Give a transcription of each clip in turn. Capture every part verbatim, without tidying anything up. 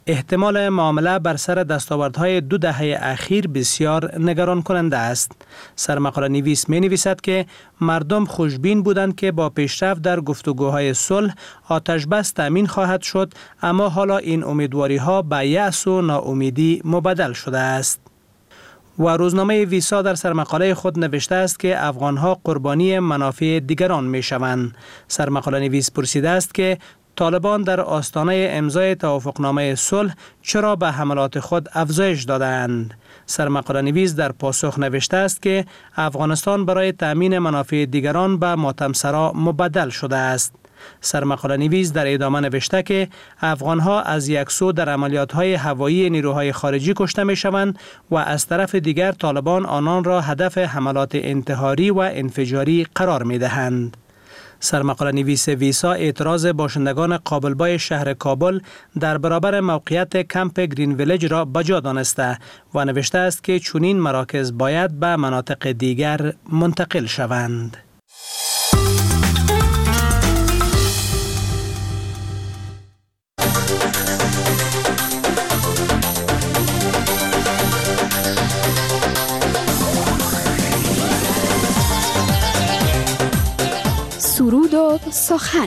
احتمال معامله بر سر دستاوردهای دو دهه اخیر بسیار نگران کننده است. سرمقاله نویس می نویسد که مردم خوشبین بودند که با پیشرفت در گفتگوهای صلح آتش بس تامین خواهد شد، اما حالا این امیدواری ها به یأس و ناامیدی مبدل شده است. و روزنامه ویسا در سرمقاله خود نوشته است که افغانها قربانی منافع دیگران می شوند. سرمقاله نویس پرسیده است که طالبان در آستانه امضای توافقنامه صلح چرا به حملات خود افزایش دادند؟ سرمقاله نویس در پاسخ نوشته است که افغانستان برای تأمین منافع دیگران به ماتمسرا مبدل شده است. سرمقاله نویس در ادامه نوشته که افغانها از یک سو در عملیات‌های هوایی نیروهای خارجی کشته می‌شوند و از طرف دیگر طالبان آنان را هدف حملات انتحاری و انفجاری قرار می‌دهند. سرمقاله نویس ویسا اعتراض باشندگان قابلبای شهر کابل در برابر موقعیت کمپ گرین ویلیج را بجا دانسته و نوشته است که چنین مراکز باید به مناطق دیگر منتقل شوند. سرود و سخن.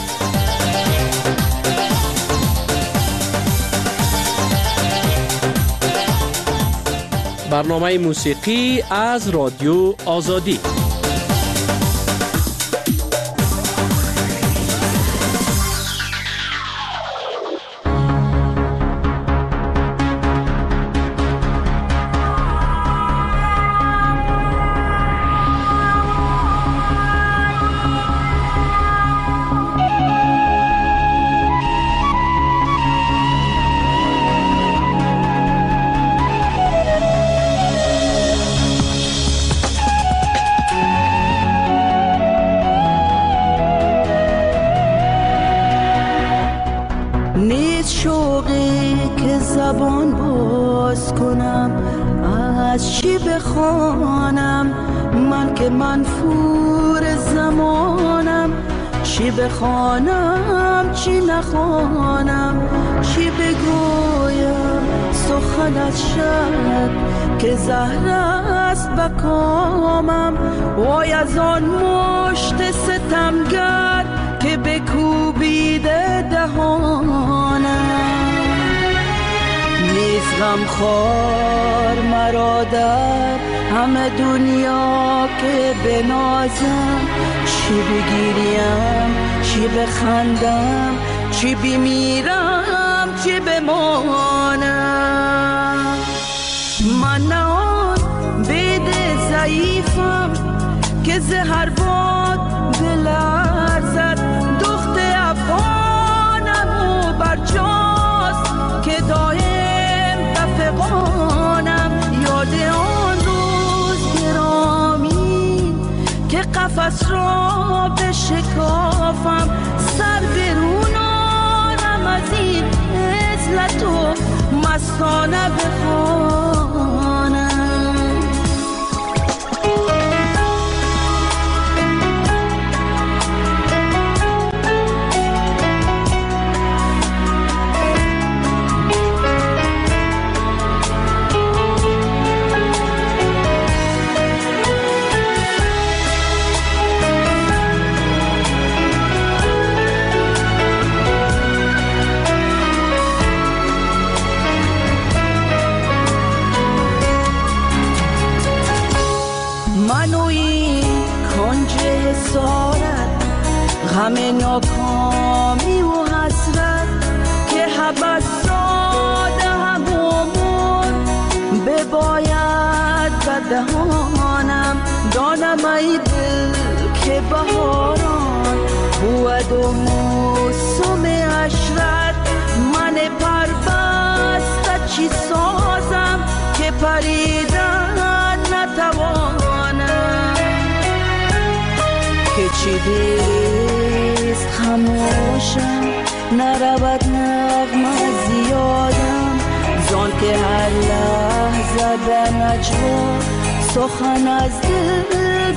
برنامه موسیقی از رادیو آزادی. زبان باز کنم از چی بخوانم، من که منفور زمانم. چی بخوانم چی نخوانم، چی بگویم سخن از شب که زهر است به کامم. وای از آن مشت ستمگر که بکوبیده دهانم. نیست غم خوار مرا در همه دنیا که بنازم. چی بگیریم چی بخندم، چی بمیرم چی بمانم. من نه آن بید ضعیفم که زهر باد بلرزد. دخت افغانم و برجاست که دایم تفقانم. یاد آن روز گرامی که قفس را بشکافم، سر برون آرم از این عزلت و مستانه بخوانم. غم ناکامی و حسرت که حبس داده هم عمر بباید به دهانم. دانم ای دل که بهاران بود و موسم عشرت. من پربسته چی سازم که پریدن نتوانم. که چی دیست خموشم نرود نغمه زیادم. زان که هر لحظه به نجوا سخن از دل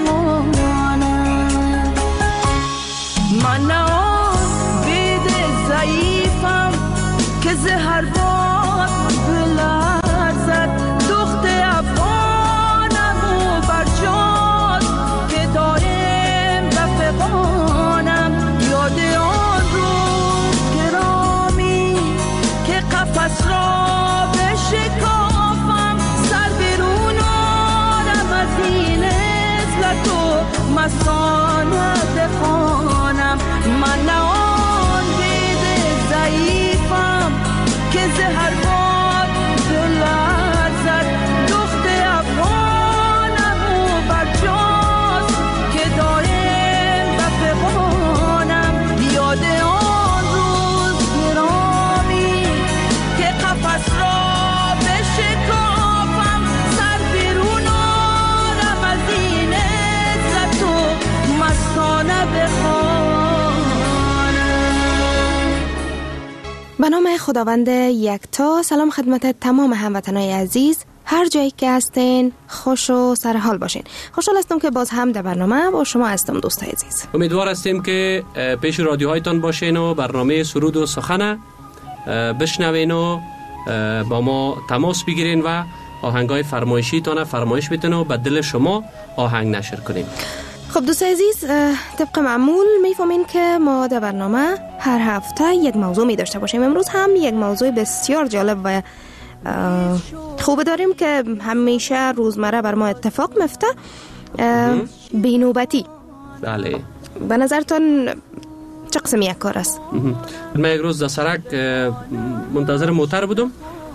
برمانم. من نه آن بید ضعیفم که که زهر باد بلرزد دخت افغانم و برجاست که دایم رفقانم یاد آن روز گرامی که قفس را به شکافم سر بیرون آرم از این عزلت و مسانه بخوانم من نه آن دید ضعیفم که زهر باد بلرزد دخت افغانم و برجاست که دایم رفقانم یاد آن روز گرامی که قفس را به شکافم سر بیرون آرم از این عزت و مستانه بخوانم. به نام خداوند یکتا. سلام خدمت تمام هموطنان عزیز، هر جایی که هستین خوش و سرحال باشین. خوشحال هستم که باز هم در برنامه با شما هستم دوستای عزیز. امیدوار هستیم که پیش رادیوهایتان باشین و برنامه سرود و سخن بشنوین و با ما تماس بگیرین و آهنگای فرمایشی تانه فرمایش بتین و به دل شما آهنگ نشر کنیم. خب دوستای عزیز، طبق معمول میفهمین که ما در برنامه هر هفته یک موضوع می داشته باشیم. امروز هم یک موضوع بسیار جالب و خوب داریم که همیشه روزمره بر ما اتفاق میفته. بینوبتی. بله. به نظرتون چه قسم یک کار است؟ من یک روز در سرک منتظر موتر بودم.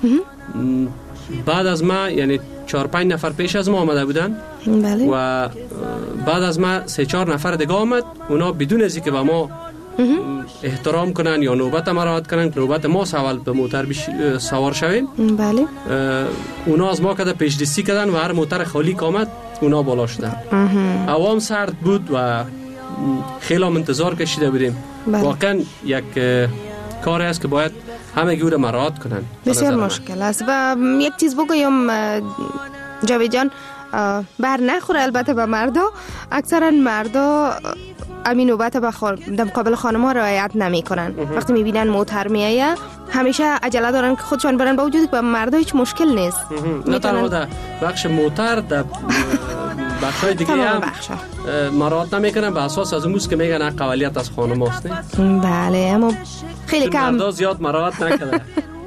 بعد از ما یعنی چهار پنج نفر پیش از ما آمده بودن. بله. و بعد از ما سه چهار نفر دیگه آمد. اونا بدون از اینکه به ما احترام کنن یا نوبت ما رعایت کنن، نوبت ما سوال به موتر سوار شویم. بله. اونا از ما کده پیش دستی کردن و هر موتر خالی که آمد اونا بالا شدن. عوام سرد بود و خیلی هم انتظار کشیده بودیم. بله. واقعا یک کاری است که باید همه گور مراعات کنن. بسیار مشکل است و یک چیز بگویم جاوید جان، بر نخوره البته به مردا. اکثرا مردا امین نوبت به خور... در مقابل خانم ها رعایت نمی کنن. وقتی می بینن موتر می آید همیشه عجله دارن که خودشان برن، با وجودی که به مردا هیچ مشکل نیست. نه تنها در بخش موتر، در بخش های دیگه هم مراعات نمی کنن به اساس از اموز که میگن قبلیت از خانم هاست. بله، اما خیلی کم مردا زیاد مراعات نکنن.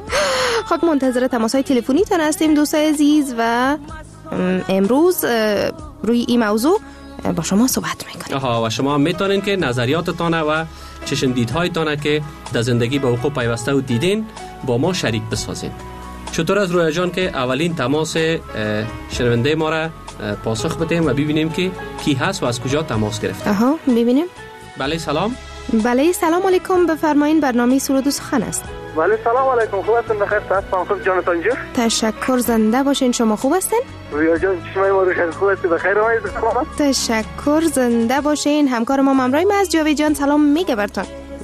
خب منتظر تماس های تلفنی تان هستیم دوستای عزیز و امروز روی این موضوع با شما صحبت میکنیم. آها، و شما هم میتونین که نظریاتتان و چشمدیدهایتان که در زندگی به وقوع پیوسته و دیدین با ما شریک بسازین. چطور از رویا جان که اولین تماس شنونده ما را پاسخ بدیم و ببینیم که کی هست و از کجا تماس گرفته. آها، ببینیم. بله سلام. بله سلام علیکم، بفرمایین برنامه سرود و سخن است. بله سلام علیکم، خوب هستین؟ بخیر هستم. خوب جانتان جور. تشکر، زنده باشین. شما خوب هستین؟ رویا جان چشمای ما روشن، خوب هستی؟ بخیر اومدید. تشکر، زنده باشین. همکار ما ممرای ما از جاوید جان سلام میگه براتون.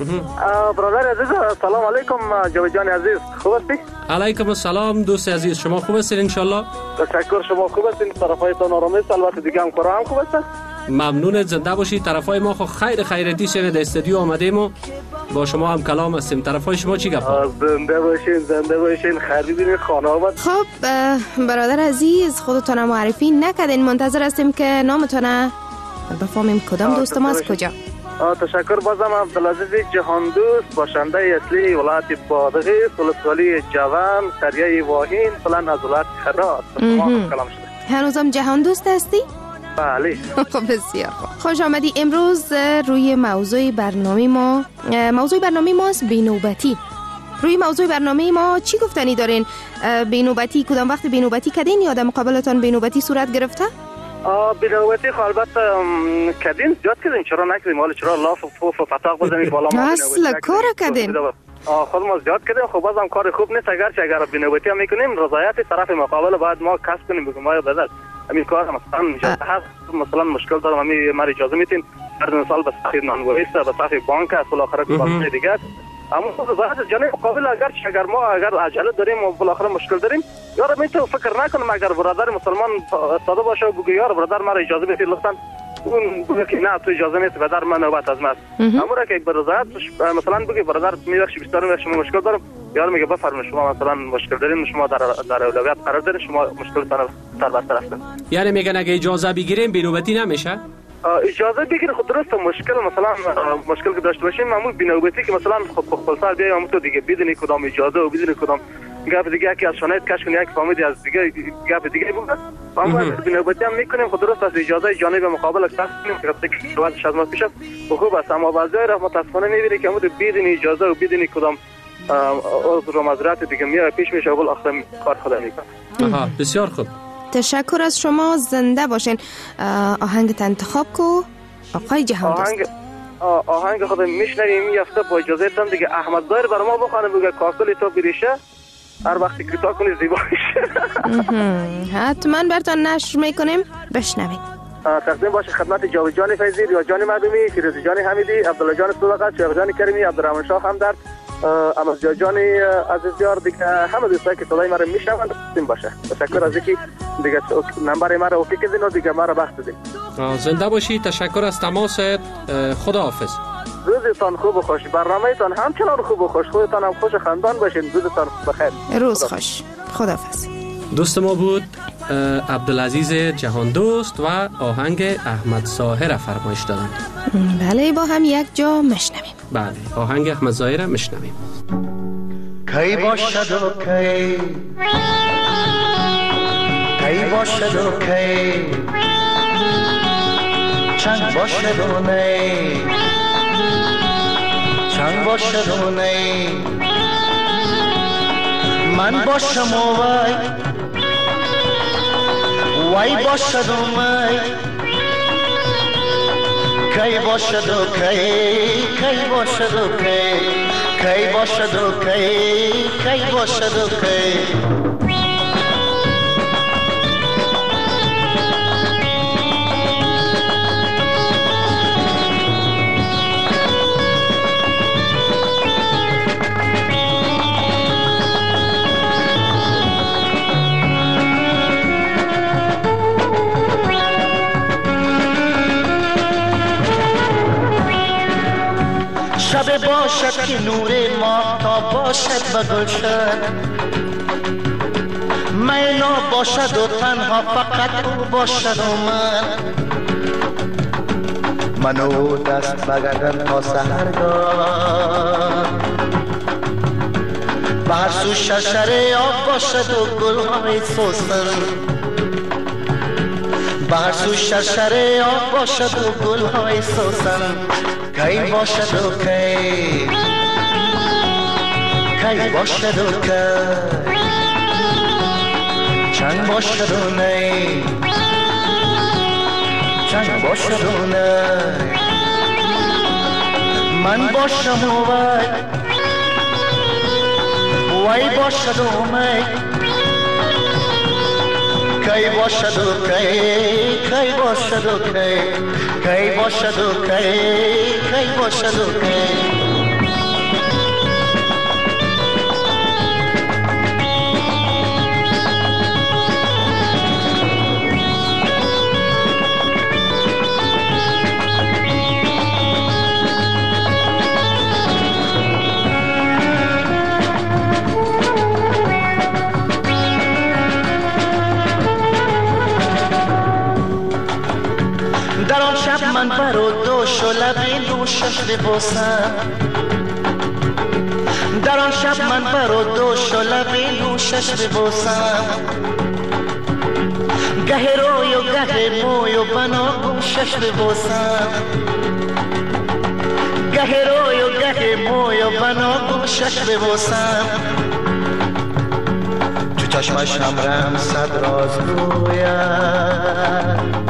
برادر عزیز سلام علیکم. جاوید جان عزیز خوب هستی؟ علیکم السلام دوست عزیز، شما خوب هستین ان شاء الله؟ تشکر، شما خوب هستین؟ طرفایتان آرام است؟ البته دیگه هم کارا هم خوب هستن؟ ممنون، زنده باشید. طرفای ما خو خیر خیرتی شده در استودیو آمدیم و با شما هم کلام هستیم. طرفای شما چی گپ؟ زنده باشین، زنده باشین. خیر ببینید خانه آمد. خب برادر عزیز، خودتون معرفی نکردین، منتظر هستیم که نامتون بفهمیم کدام دوست ما از کجا. تشکر. بازم عبدالعزیز جهان دوست، باشنده اصلی ولایت بادغیس، ولسوالی جوان، قریه واهین، فلان از ولایت خرات. شما هم کلام شده. هنوزم جهان دوست هستی؟ بله. خب بسیار خوب. خوش آمدی. امروز روی موضوع برنامه ما موضوع برنامه ماست بینوبتی. روی موضوع برنامه ما چی گفتنی دارین؟ بینوبتی کدام وقت بینوبتی کردین یا در مقابلتان بینوبتی صورت گرفته؟ بینوبتی البته کردین، زیاد کردین. چرا نکردیم؟ حالا چرا لاف و پوف و پتاق بزنید بالا ما؟ اصلا کار کردین. خود ما زیاد کردیم. خب بازم کار خوب نیست. اگر چه اگر بینوبتی هم میکنیم رضایت طرف مقابل باید ما کسب کنیم. بگم ما بدل همین کار مثلا هست، مثلا مشکل دارم همین ما اجازه میتین هر سال به صحیح نانگویست به صحیح بانک است بالاخره که باید دیگه اما رضایت جانب مقابل اگر اگر ما اگر عجله داریم و بالاخره مشکل داریم یارو میتونه فکر نکنم اگر برادر مسلمان ساده باشه و بگه یار برادر ما اجازه بدید لطفا اون بگه که نه تو اجازه نیست بدر من نوبت از ماست اما را که به رضایت مثلا بگه برادر میبخشی بیشتر شما مشکل دارم یار میگه بفرمایید شما مثلا مشکل دارین شما در در اولویت قرار دارین شما مشکلتون رو سر بر سر هستن. یعنی میگن اگه اجازه بگیریم بینوبتی نمیشه؟ اجازه بگیر خود درست مشکل مثلا مشکل که داشته باشین معمول بینوبتی که مثلا خود خود سر بیایم تو دیگه بدونی کدام اجازه و بدونی کدام گپ دیگه که از شانایت کش کنی یک فهمیدی از دیگه گپ دیگه بود اما بینوبتی هم میکنیم خود درست از اجازه جانب مقابل است کنیم که وقتی که وقتش از ما پیش است خوب است اما بعضی را متاسفانه میبینی که امروز بدون اجازه و بدون کدام عذر و معذرت دیگه میاد پیش میشه اول آخر کار خدا میکنه. آها بسیار خوب. تشکر از شما، زنده باشین. آهنگت انتخاب کو آقای جهان دوست. آهنگ آهنگ خود میشنویم این هفته با اجازه تان دیگه احمد ظاهر برای ما بخونه بگه کاسل تو بریشه هر وقتی که تا کنی زیبایشه. حتما براتون نشر میکنیم بشنوید. تقدیم باشه خدمت جاوید جان فیضی، ریا جان مردمی، فیروز جان حمیدی، عبدالله جان صدقت، شیخ جان کریمی، عبدالرحمن شاه همدرد، احمد جان عزیزیار دیگه همه دوستایی که صدای ما رو میشنون تقدیم باشه. تشکر از اینکه دیگه نمبر ما رو اوکی کردین و دیگه ما رو بخش دادین. زنده باشی. تشکر از تماست. خداحافظ. روزتان خوب و خوش. برنامه‌تان همچنان خوب و خوش. خودتان هم خوش خندان باشین. روزتان بخیر. روز خوش. خداحافظ. دوست ما بود عبدالعزیز جهان دوست و آهنگ احمد ظاهر فرمایش دادن. بله با هم یک جا مشنویم. بله آهنگ احمد ظاهر مشنویم. کی باشد و کی کی باشد و کی چند باشد و نی چند باشد و نی من باشم و وای وای باشد و می کی باشد و کی کی باشد و کی کی باشد و کی کی باشد و کی شب باشد که نور ماه تا باشد و گلشن مینا باشد و تنها فقط او باشد و من منو دست بگردن تا سحرگاه بر سو شرشره آب باشد و گلهای سوسن بر سو شرشره آب باشد و گلهای سوسن کی باشد و کی کی باشد و کی چند باشد و نی چند باشد و نی من باشم و وای وای باشد و می کی باشد و کی کی باشد و کی کی باشد و کی کی باشد و کی در آن شب من بر و دوش و لب نوشش ببوسم در آن شب من بر و دوش و لب نوشش ببوسم گه روی و گه موی و بناگوشش ببوسم گه روی و گه موی و بناگوشش ببوسم تو چشمش همرم صد راز گویم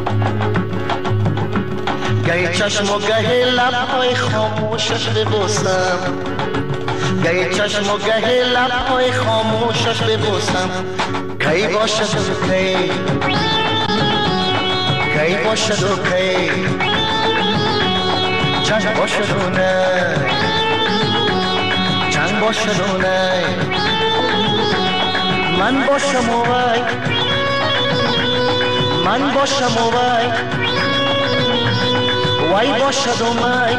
گهی چشم و گهی لبهای خاموشش ببوسم گهی چشم و گهی لبهای خاموشش ببوسم کی باشد و کی کی باشد و کی چند باشد و نه چند باشد و نه من باشم و وای من باشم و وای وای باشد و می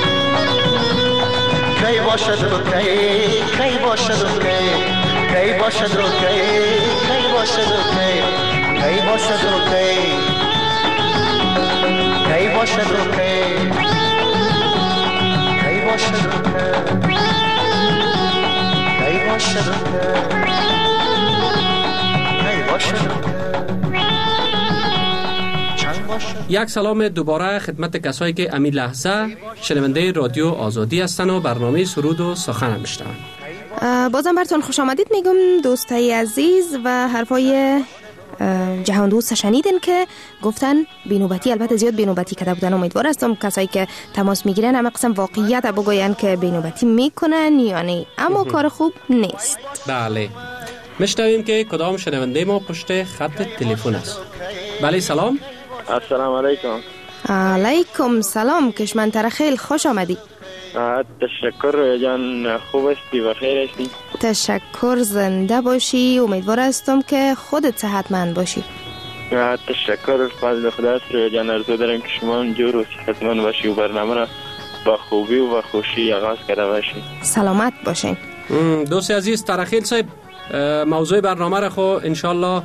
کی باشد و کی کی باشد و کی کی باشد و کی کی باشد و کی کی باشد و کی کی باشد و کی کی باشد و کی کی باشد و کی باشد و کی. یک سلام دوباره خدمت کسایی که امی لحظه شنونده رادیو آزادی هستن و برنامه سرود و سخن میشنون. بازم براتون خوش آمدید میگم دوستای عزیز و حرفای جهان دوست شنیدین که گفتن بینوبتی، البته زیاد بینوبتی کرده بودن. امیدوار هستم کسایی که تماس میگیرن همه قسم واقعیت بگوین که بینوبتی میکنن یا نه، اما کار خوب نیست. بله، میشنویم که کدام شنونده ما پشت خط تلفن است. بله سلام. السلام علیکم. علیکم سلام کشمنتر، خیلی خوش آمدی. تشکر جان، خوب هستی و خیر هستی؟ تشکر، زنده باشی. امیدوار هستم که خودت صحتمند باشی. تشکر، فضل خدا است رویا جان. ارزو دارم که شما جور و صحتمند باشی و برنامه را با خوبی و خوشی آغاز کرده باشی. سلامت باشین. دوست عزیز ترخیل صاحب، موضوع برنامه را خو انشالله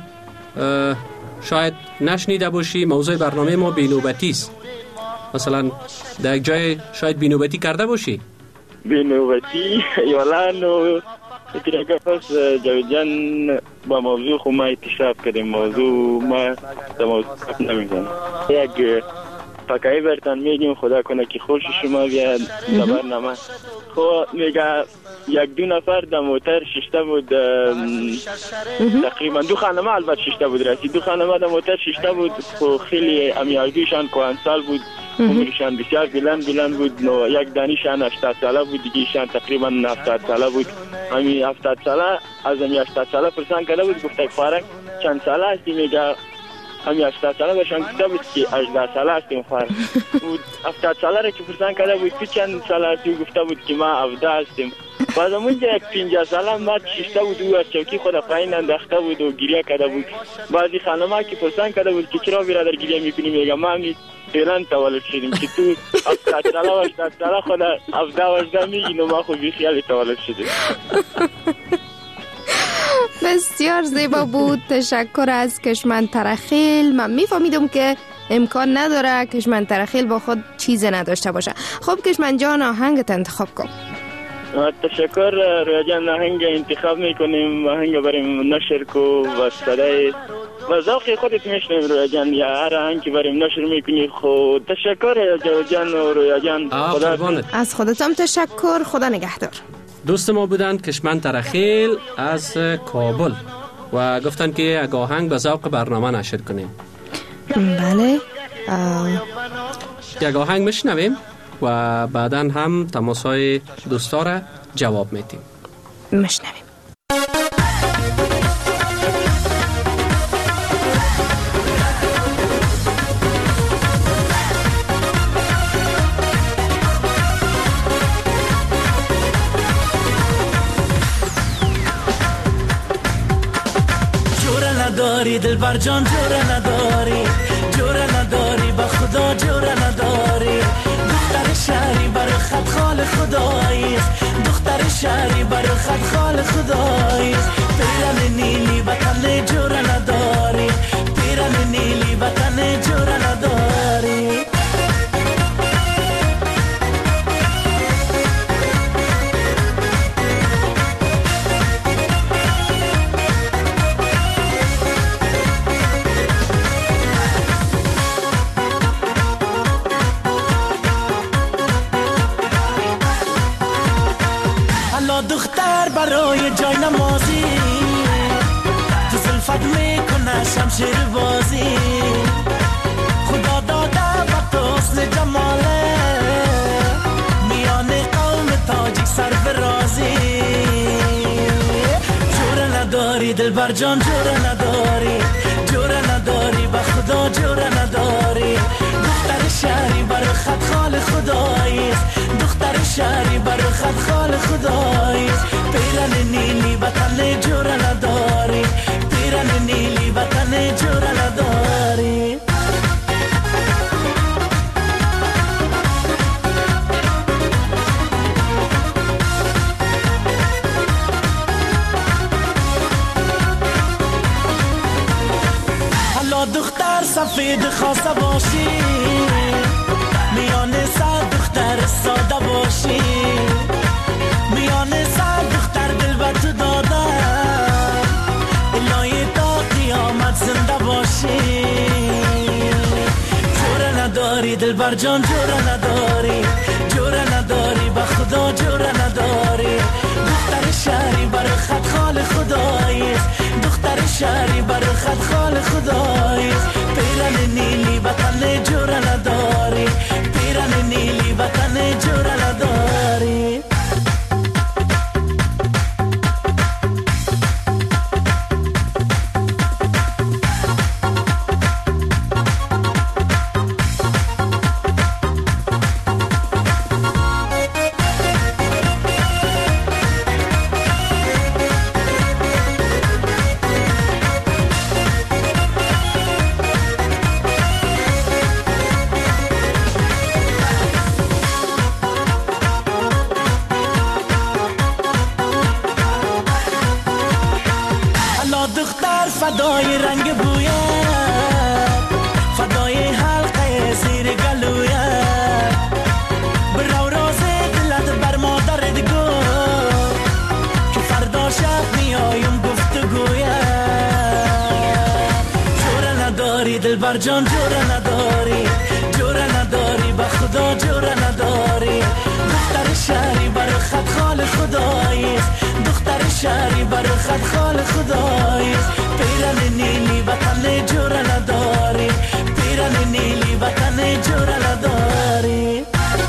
شاید نشنیده باشی. موضوع برنامه ما بینوبتی است. مثلا در یک جای شاید بینوبتی کرده باشی. بینوبتی یالا نو تیرگه پس جاوید جان با موضوع خو ما اتشاب کردیم. موضوع ما در موضوع نمیزن. یک پاکایی برتن میگیم خدا کنه که خوش شما بیاد در برنامه. خو میگه یک دو نفر در موتر ششته بود، تقریبا دو خانمه البته ششته بود رسید. دو خانمه در موتر ششته بود. خو خیلی امیاردیشان کوهنسال بود، عمرشان بسیار بلند بلند بود. نو یک دانیشان هشتاد ساله بود، دیگهشان تقریبا هفتاد ساله بود. همین هفتاد ساله از همین هشتاد ساله پرسان کرده بود، گفته فارق چند ساله هستی؟ میگه همین هشتاد ساله باشن گفته بود که هجده ساله هستیم فارق بود. هفتاد ساله را که پرسان کرده بود تو چند ساله هستی؟ گفته بود که ما هفده هستیم. بعد اونجا یک پنجاه ساله مرد شیشته بود، او از چوکی خود پایین انداخته بود و گریه کرده بود. بعضی خانم‌ها که پرسان کرده بود که چرا برادر گریه میکنی؟ میگه ما همی فعلا تولد شدیم که تو هفتاد ساله و هشتاد ساله خود هفده و هجده میگی، نو ما خود بیخیال تولد شدیم. بسیار زیبا بود. تشکر از کشمن ترخیل. من میفهمیدم که امکان نداره کشمن ترخیل با خود چیز نداشته باشه. خب کشمن جان آهنگت انتخاب کن. تشکر رویا جان. آهنگ انتخاب میکنیم، آهنگ بریم نشر کو و صدای و ذوق خودت میشنیم رویا جان، یا هر آهنگ که بریم نشر میکنی. خود تشکر رویا جان و رویا جان. خدا از خودتم تشکر. خدا نگهدار. دوست ما بودند کشمن ترخیل از کابل و گفتن که یک آهنگ به ذوق برنامه نشر کنیم. بله، یک آهنگ میشنویم و بعدا هم تماسهای دوستا را جواب میدیم. میشنویم. جوره نداری دلبر جان، جوره نداری، جوره نداری با خدا، جوره نداری. دختر شهری برای خط خال خدایی، دختر شهری برای خط خال خدایی. پیرن نیلی وطن جوره نداری، پیرن نیلی وطن جوره نداری. دختر برای جای نمازی تو زلفت میکنه شمشیر بازی. خدا داده وقت حسن جماله میان قوم تاجیک سر برازی. جوره نداری دلبر جان، جوره نداری، جوره نداری با خدا، جوره نداری. دختر شهری برای خط خال خدایی، دختر شهری برای خط خال خدایی. پیرن نیلی وطن جوره نداری، پیرن نیلی وطن جوره نداری. سفید خواسته باشی، میان صد دختر ساده باشی، میان صد دختر دل به تو دادم، الهی تا قیامت زنده باشی. جوره نداری دل بر جان، جوره نداری، جوره نداری به خدا، جوره نداری. دختر شهری بر خط خال خدایی، دختر شهری بر خط خال خدایی. پیرن نیلی وطن جوره نداری، پیرن نیلی وطن جوره نداری. فدای رنگ بویت، فدای حلقه زیر گلویت، برو راز دلت بر مادرت گو که فردا شب میایم گفتگویت. جوره نداری دل بر جان، جوره نداری، جوره نداری به خدا، جوره نداری. دختر شهری بر خط خال خدایی، دختر شهری بر خط خال خدایی. پیرن نیلی وطن جوره نداری، پیرن نیلی وطن جوره نداری.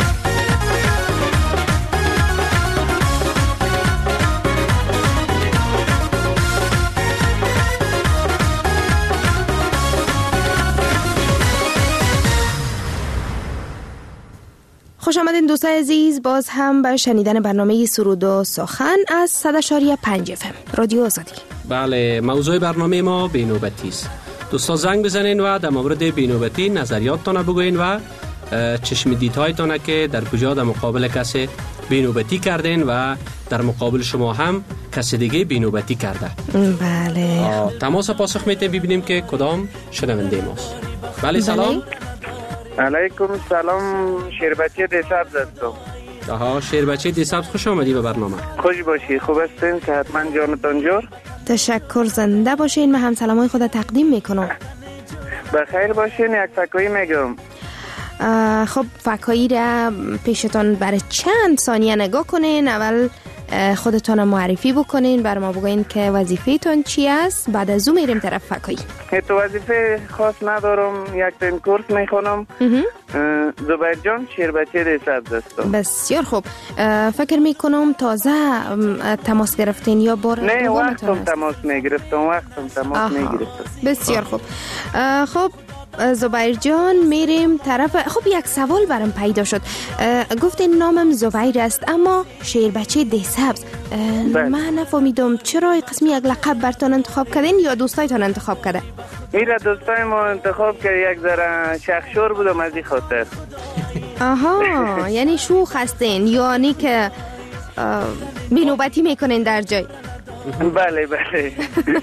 خوش آمدین دوستان عزیز، باز هم به شنیدن برنامه سرود و سخن از صد و چهار پنج اف ام رادیو آزادی. بله، موضوع برنامه ما بینوبتی است. دوستا زنگ بزنین و در مورد بینوبتی نظریاتتان بگوین و چشم دیدهایتان که در کجا در مقابل کسی بینوبتی کردین و در مقابل شما هم کسی دیگه بینوبتی کرده. بله، تماس پاسخ میتیم ببینیم که کدام شنونده ماست. بله سلام. علیکم سلام، شیربچه دیسبز هستم. آها، شیربچه دیسبز، خوش آمدی به برنامه. خوش باشی، خوب هستین؟ صحتمند جانتان جور؟ تشکر، زنده باشین. من هم سلامای خود تقدیم میکنم. بخیر باشین. یک فکایی میگم. خب فکایی را پیشتان برای چند ثانیه نگاه کنین. اول خودتان معرفی بکنین، بر ما بگوین که وظیفه‌تان چی است. بعد از اون میریم طرف فکایی. تو وظیفه خاص ندارم، یک تن کورس میخونم. زبیر جان، شیربچه دیسبز هستم. بسیار خوب. فکر میکنم تازه تماس گرفتین یا بار نه، وقتم تماس میگرفتم، وقتم تماس میگرفتم. بسیار خوب. خب زبیر جان، میریم طرف. خب یک سوال برام پیدا شد. گفتین نامم زبیر است اما شیربچه دیسبز. من نفهمیدم چرا قسمی یک لقب برتان انتخاب کردین یا دوستایتان انتخاب کرده؟ میره دوستای ما انتخاب کرد، یک ذره شخشور بودم از این خاطر. آها، یعنی شوخ هستین، یعنی که بینوبتی میکنین در جای. بله بله.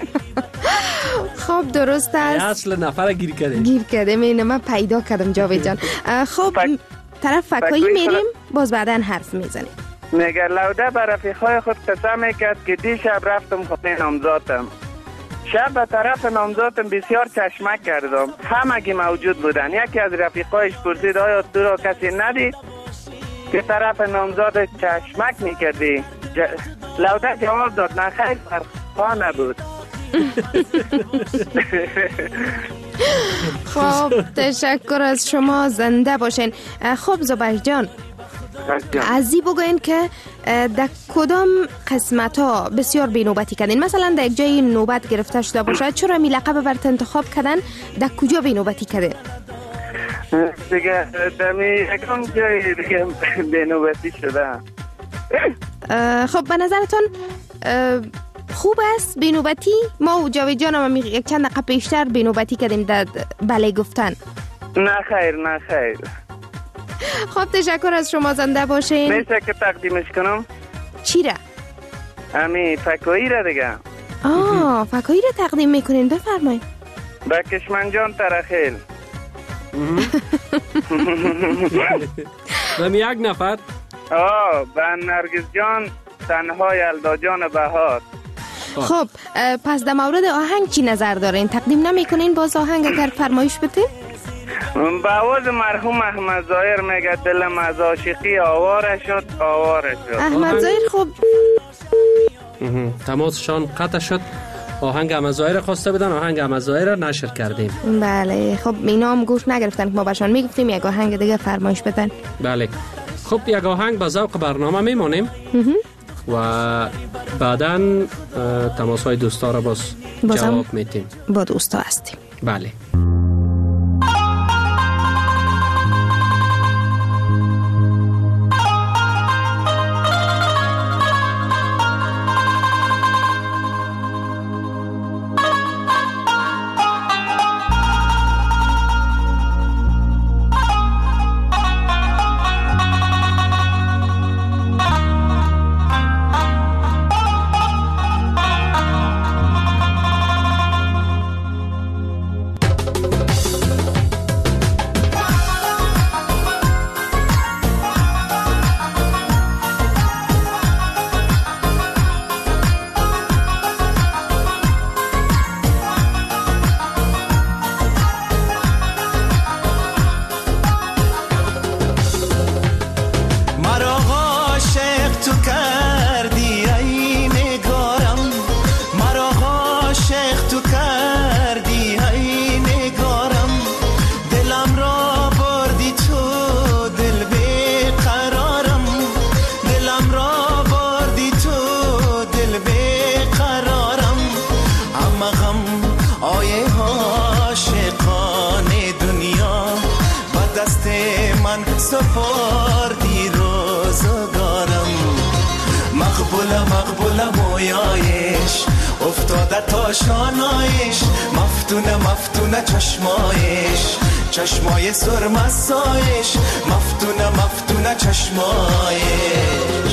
خب درست است. اصل نفر گیر کرده گیر کرده من من پیدا کردم جاوید جان. خب فک... طرف فکایی میریم، باز بعدا حرف میزنیم. میگه لوده بر رفیقای خود قسم میکرد که دیشب رفتم خونه نامزادم. شب به طرف نامزادم بسیار چشمک کردم، همگی موجود بودن. یکی از رفیقایش پرسید آیا تو را کسی ندید که طرف نامزاد چشمک میکردی؟ ج... لوده جواب داد نه خیر، فرقا نبود. خب تشکر از شما، زنده باشین. خب زبیر جان، ازی بگوین که در کدام قسمت ها بسیار بینوبتی کردین؟ مثلا در یک جای نوبت گرفته شده باشه، چرا می لقب برات انتخاب کردن؟ در کجا بینوبتی کردین؟ دیگه دمی یکم جای دیگه بینوبتی شده. خب به نظرتون خوب است بینوبتی؟ ما و جاوید جان هم یک چند دقیقه پیشتر بینوبتی کردیم در بله گفتن. نه خیر نه خیر. خب تشکر از شما، زنده باشین. میشه که تقدیمش کنم؟ چی را؟ امی فکایی را دیگه. آه فکایی را تقدیم میکنین، بفرمایید. به کشمنجان ترخیل. و یک نفر آه به نرگس جان تنها یلدا جان بهار. خب پس در مورد آهنگ چی نظر دارین؟ تقدیم نمی کنین باز آهنگ اگر فرمایش بتین؟ به آواز مرحوم احمد ظاهر میگه دلم از عاشقی آواره شد آواره شد. احمد ظاهر خب تماسشان قطع شد. آهنگ احمد ظاهر خواسته بودن، آهنگ احمد ظاهر نشر کردیم. بله خب اینا هم گوش نگرفتن که ما برشان میگفتیم یک آهنگ دیگه فرمایش بدن. بله خب یک آهنگ به ذوق برنامه میمونیم و بعداً تماس های دوستا را باز جواب میتیم. با دوستا هستیم. بله. سپردی روزگارم، مقبوله مقبوله مویایش افتاده تا شانایش، مفتونه مفتونه چشمایش چشمای سرمسایش، مفتونه مفتونه چشمایش.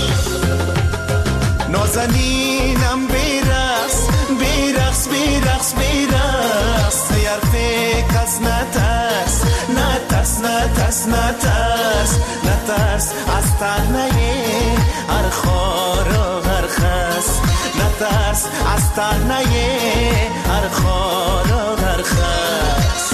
نازنینم بیرقص بیرقص بیرقص بیرقص، حرف کس نترس نترس نترس نترس نترس از تنه هر خار و هر خس، نترس از تنه هر خار و هر خس.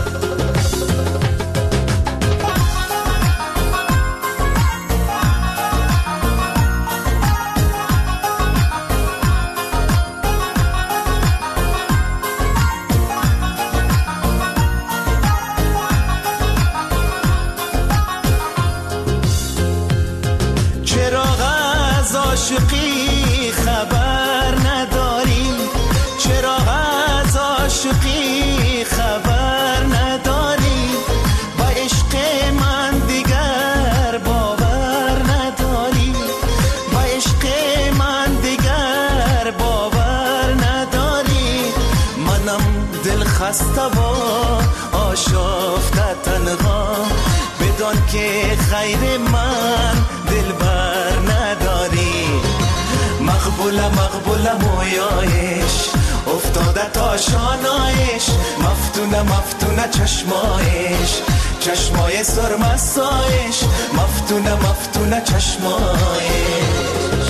عاشقی خبر نداری، چرا از عاشقی خبر نداری، با عشق من دیگر باور نداری، با عشق من دیگر باور نداری. منم دل خسته و آشفته تنها، بدان که خیر من دل بر نداری. مقبوله مقبوله مویایش افتاده تا شانایش، مفتونه مفتونه چشمایش چشمای سرمسایش، مفتونه مفتونه چشمایش.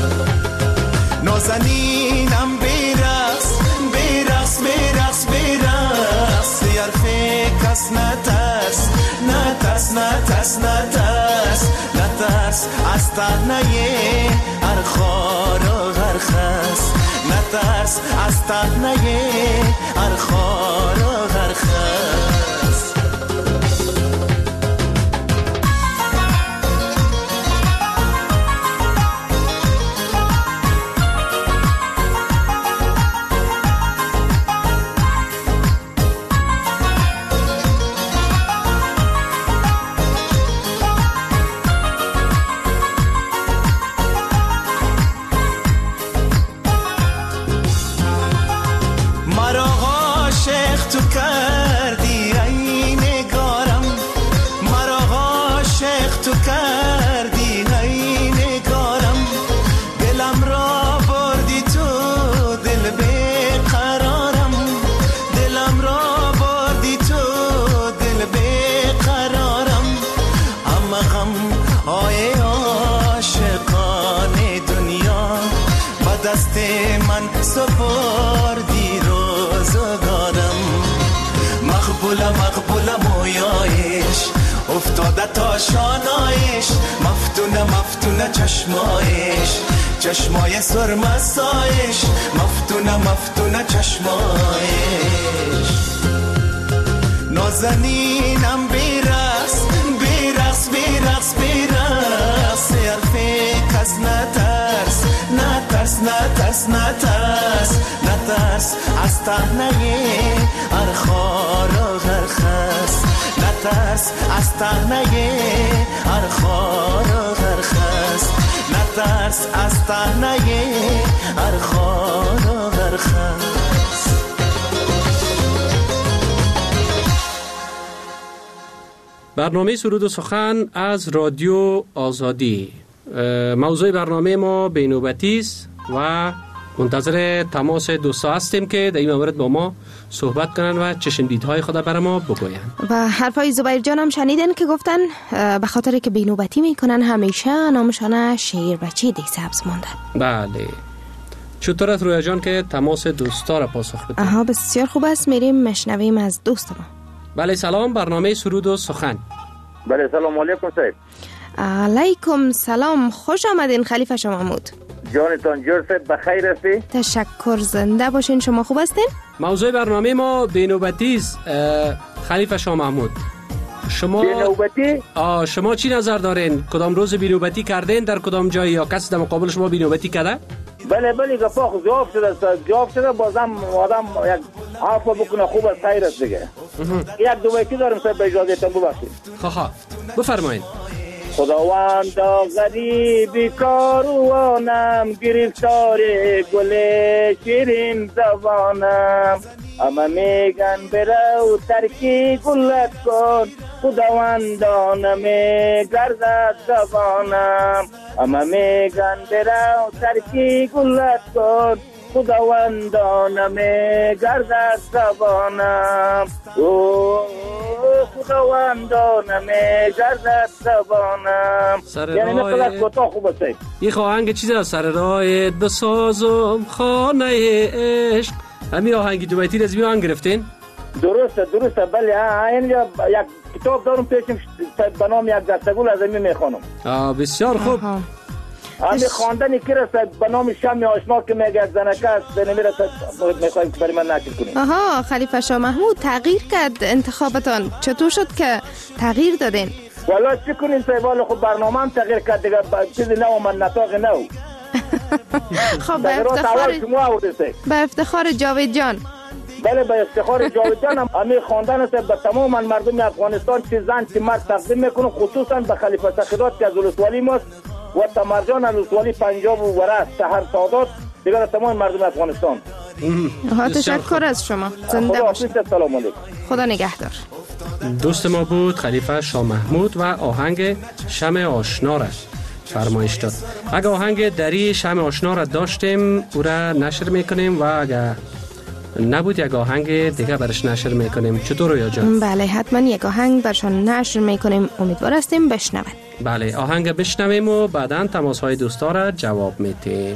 نازنینم بیرقص بیرقص بیرقص بیرقص، حرف کس نترس نترس نترس نترس نترس از تنه هر خار و هر خس، نترس از تنه هر خار و هر خس. تو من سپردی روزگارم. مقبول مقبول مویایش افتاده تا شانایش، مفتونه مفتونه چشمایش، چشمای سرمسایش، مفتونه مفتونه چشمایش. نازنینم بیرقص بیرقص بیرقص بیرقص، حرفی کس نترس نترس نترس نترس نترس از تهنه هر خار و هر خس، نترس از تهنه هر خار و هر خس، نترس از تهنه هر خار و هر خس. برنامه سرود و سخن از رادیو آزادی. موضوع برنامه ما بینوبتی است و منتظر تماس دوستا هستیم که در این مورد با ما صحبت کنن و چشمدیدهای خود بر ما بگوین. و حرفای زبیر جان هم شنیدن که گفتن به خاطر که بینوبتی میکنن همیشه نامشانه شیر بچه دی سبز ماندن. بله. چطور است رویا جان که تماس دوستا را پاسخ بدیم؟ آها بسیار خوب است، میریم مشنویم از دوست ما. بله سلام، برنامه سرود و سخن. بله سلام علیکم صاحب. علیکم سلام، خوش آمدین خلیفه شاه محمود. جانتان جور صاحب بخیر هستی؟ تشکر، زنده باشین. شما خوب هستین؟ موضوع برنامه ما بینوبتی است خلیفه شاه محمود. شما بینوبتی؟ آه شما چی نظر دارین؟ کدام روز بینوبتی کردین در کدام جای یا کسی در مقابل شما بینوبتی کرده؟ بله بله گفا خود جواب شده جواب شده بازم آدم یک عفو بکنه خوب است خیر است دیگه. یک دو بیتی دارم صاحب به اجازهتون ببخشید. خواه بفرمایید. خداوندا غریبی کاروانم گرفتار گل شیرین زبانم، اما میگن برو ترکی گلت کن خداوندا نمیگردد زبانم، اما میگن برو ترکی گلت کن خداوندا نمیگردد زبانم، او خداوندا نمیگردد زبانم. یعنی مثلا کوتاه خوب است. این آهنگ چیز است، سر راه بسازم خانه عشق. همین آهنگی دو بیتی از این آهنگ گرفتین؟ درسته درسته بله. این یک کتاب دارم پیشم به نام یک دستگول از این میخوانم. آه بسیار خوب. همین خواندنی که رسد به نام شم آشنا که میگه زنکه است نمیره میخوایم که برای من نکل کنیم. آها خلیفه شاه محمود تغییر کرد انتخابتان، چطور شد که تغییر دادین؟ والا چی کنین سیوال خود برنامه هم تغییر کرد دیگه، چیزی نو من نتاق نو. خب به افتخار به افتخار جاوید جان. بله به افتخار جاوید جان هم همین خواندن است به تمام مردم افغانستان چه زن چه مرد تقدیم میکنم، خصوصا به خلیفه سخیرات که از ولسوالی ماست و تمرجان از ولسوالی پنجاب و ورس سحر سادات دیگر تمام مردم افغانستان. ها تشکر از شما، زنده باشید. سلام علیکم. خدا نگهدار. دوست ما بود خلیفه شاه محمود و آهنگ شمع آشنا را فرمایش داد. اگه آهنگ دری شمع آشنا را داشتیم او را نشر میکنیم و اگه نبود یک آهنگ دیگه برش نشر میکنیم. چطور رویا جان؟ بله حتما یک آهنگ برشان نشر میکنیم، امیدوار هستیم بشنون. بله آهنگ بشنویم و بعداً تماس های دوستا را جواب میتیم.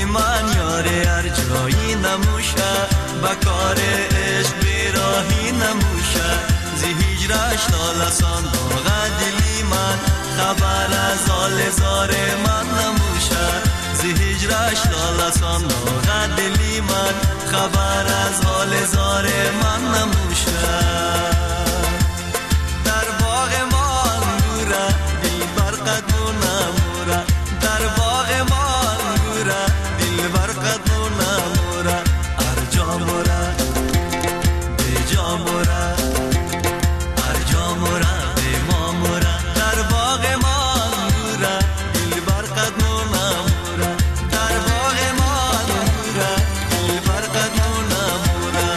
دلی من یاره هر جایی نموشه بکار عشق بیراهی نموشه زی هجرش لالسان داغه دلی من خبر از حال زار من نموشه زی هجرش لالسان داغه دلی من خبر از حال زار من نموشه در باغ من نوره دل برقد نموره در باغ من نوره دل برقد نموره ارجا موره بجا موره ارجا موره به ما موره در باغ من نوره دل برقد نموره در باغ من نوره دل برقد نموره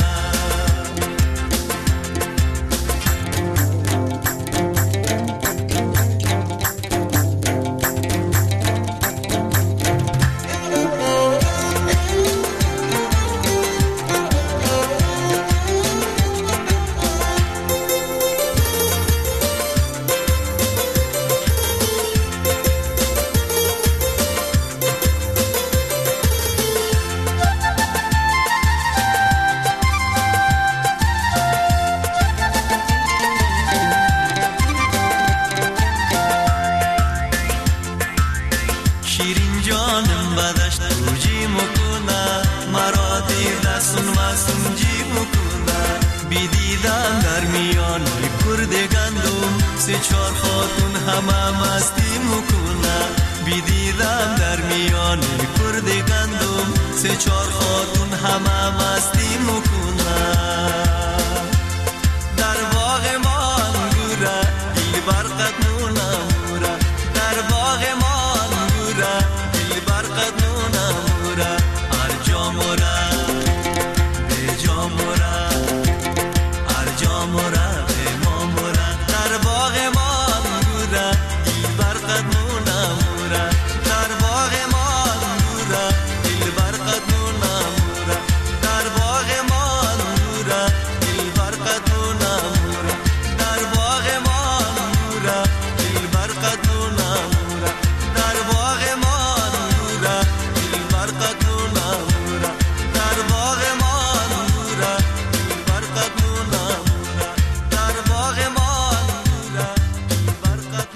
شیرین جانم بدش توجی مکنه مرا دیدستون مستون جی مکنه بیدیدم در میان کرد گندم سه چار خاتون همه مستی مکنه بیدیدم در میان کرد گندم سه چار خاتون همه مستی مکنه در باغ من گوره دل برقد نموره در باغ من گوره دل برقد نموره ارجا موره بجا موره ارجا موره به ما موره در باغ من گوره دل برقد نموره در باغ من گوره دل برقد نموره در باغ من گوره دل برقد نموره در باغ من گوره دل برقد نموره در باغ من گوره دل برقد نموره در باغ من گوره دل برقد نموره در باغ من گوره دل برقد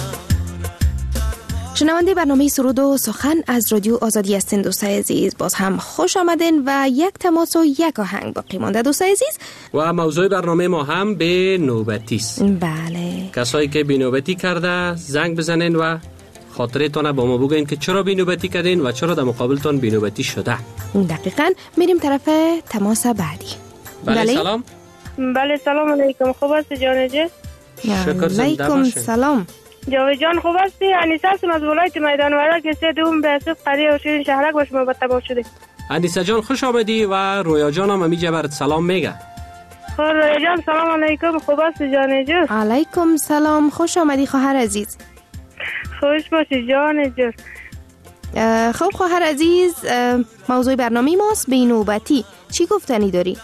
نموره. شنونده برنامه سرود و سخن از رادیو آزادی هستین دوستای عزیز. باز هم خوش آمدین و یک تماس و یک آهنگ باقی مانده دوستای عزیز. و موضوع برنامه ما هم به نوبتی است. بله. کسایی که بی نوبتی کرده زنگ بزنین و خاطرتون با ما بگین که چرا بی نوبتی کردین و چرا در مقابلتون بی نوبتی شده. دقیقاً. میریم طرف تماس بعدی. بله, بله. سلام. بله سلام علیکم. خوب هستی جان جه؟ شکر زنده علیکم سلام. جاوید جان خوب هستی؟ انیسه هستم از ولایت میدان ورد که سه دوم به اسف قریه و شیرین شهرک با شما بطبع شده. انیسه جان خوش آمدی و رویا جان هم همیجه برات سلام میگه. خب رویا جان سلام علیکم. خوب هستی جان جه؟ علیکم سلام. خوش آمدی خواهر عزیز. خوش باشی جان جه. خب خواهر عزیز موضوع برنامه ماست به نوبتی. چی گفتنی داری؟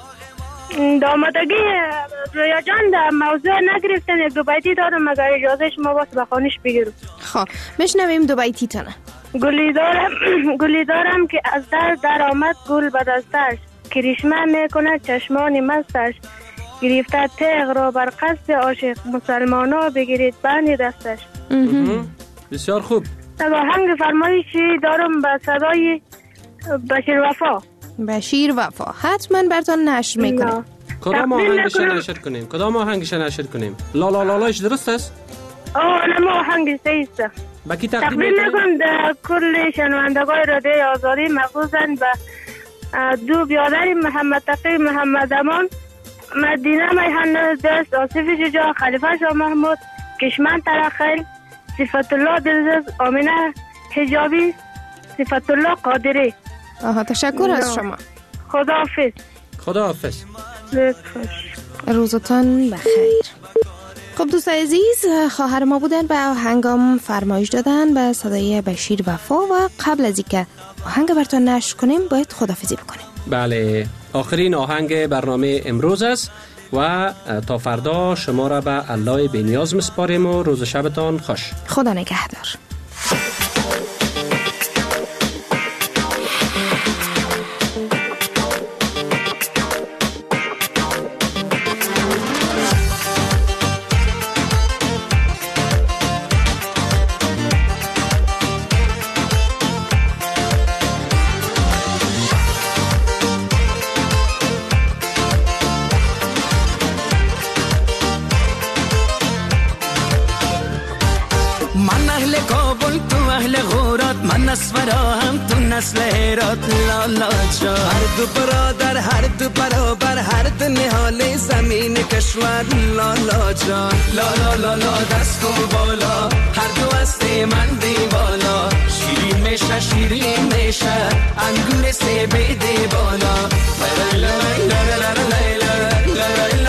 دامادگی رویا جان در موضوع نگرفتن یک دو بیتی دارم مگر اجازه شما باست بخوانش بگیرم. خب بشنویم دو بیتی تنه. گلی دارم گلی دارم که از در در آمد گل به دستش کریشمه میکنه چشمان مستش گرفته تیغ را بر قصد عاشق مسلمانا بگیرید بند دستش. بسیار خوب. آهنگ فرمایشی دارم به صدای بشیر وفا. بشیر وفا حتما براتون نشر میکنم. کدام آهنگش نشر کنیم؟ کدام آهنگش نشر کنیم؟ لا لا لا لاش درست است؟ آه نمو آهنگ سیست. با کی تقدیم میکنم؟ در کل شنوندگان رادیو آزادی مخصوصا به دو بیادر محمد تقی محمد امان مدینه میهن دست آصف شجاع خلیفه شاه محمود کشمن ترخیل صفت الله دلزز آمینه حجابی صفت الله قادری. آها تشکر از شما. خداحافظ. خداحافظ. روزتان بخیر. خب دوست عزیز خواهر ما بودن و آهنگام فرمایش دادن به صدای بشیر وفا و قبل از اینکه آهنگ براتون نشر کنیم باید خداحافظی بکنیم. بله آخرین آهنگ برنامه امروز است و تا فردا شما را به الله بی‌نیاز میسپاریم و روز شبتان خوش. خدا نگهدار. فصل هرات لالا جان. هر دو برادر هر دو برابر هر دو نهال زمین کشور لالا جان. لالا لالا دست و بالا هر دو است من دیوالا. شیرین میشه شیرین میشه انگور سیب دی بالا. لا لا لا لا لا لا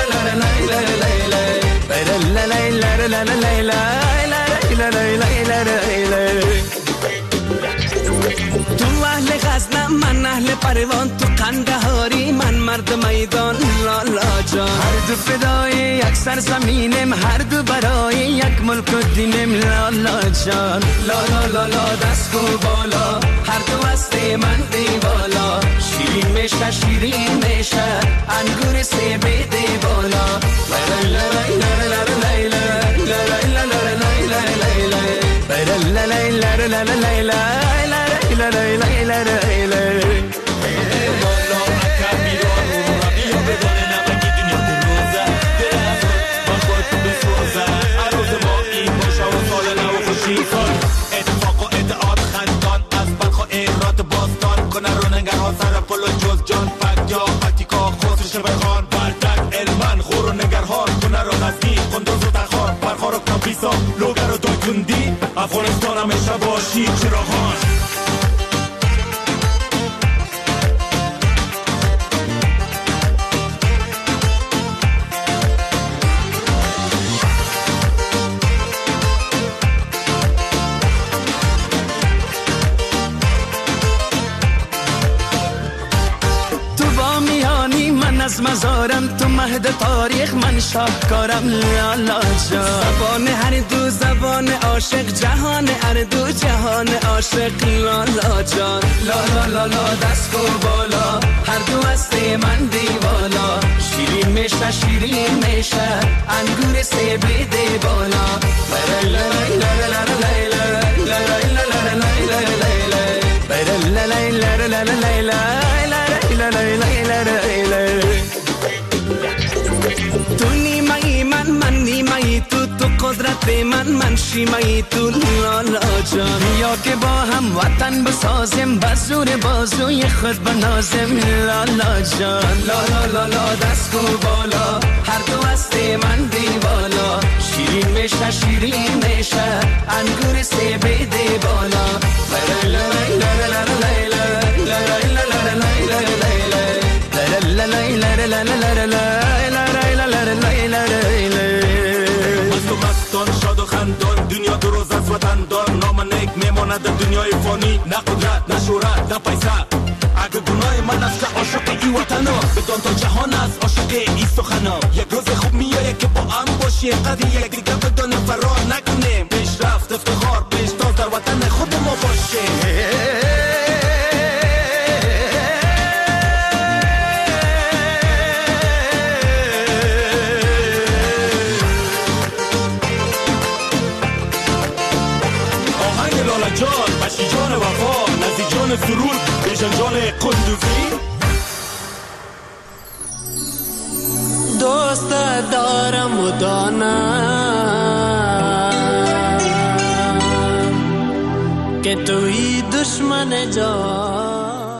تو اهل غزنه من اهل پروان تو قندهاری من مرد میدان لالا جان. هر دو فدای یک سرزمینم هر دو برای یک ملک و دینم لالا جان. لالا لالا دست و بالا هر دو است من دیوالا. شیرین میشه شیرین میشه انگور سیب دی بالا. لا لا لا لا لا اتفاق و ادعاد خندان از بلخ و ایرات باستان کنه رو نگرها سر پلو جز جان پک یا پتیکا خسر شبخان بردک علمان خور و نگرها کنه رو غزنی قندوز و تخار برخار و کابیسا لوگر و دایتوندی افغانستان همیشه باشی چراغان. از مزارم تو مهد تاریخ من شاهکارم لالا جان. زبان هر دو زبان عاشق جهان هر دو جهان عاشق لالا جان. لالا لالا دست و بالا هر دو است من دیوالا. شیرین میشه شیرین میشه انگور سیب دی بالا. لا لا لا لا لا تو نیمهی من من نیمهی تو تو قدرت من من شیمهی تو لالا جان. یا که با هم وطن بسازیم بزور بازوی خود بنازیم لالا جان. لالا لالا دست و بالا هر دو است من دیوالا. شیرین میشه شیرین میشه انگور سیب دی بالا. لا لا لا لا شاد و خندان دنیا دو روز از وطن دار نام نیک میماند دنیای فانی. نه قدرت نه شهرت نه پیسه اگه گناه من است عاشق ای وطنا. بدان تا جهان است عاشق ای سخنا. یک روز خوب میایه که با هم باشیم قدر یک دیگه بدان فرار نکنیم. پیشرفت افتخار پیشتاز در وطن خود ما باشیم. جان بشی جان وفا نزی جان سرور بیشن جان قندوزی. دوست دارم و دانم که توی دشمن جان.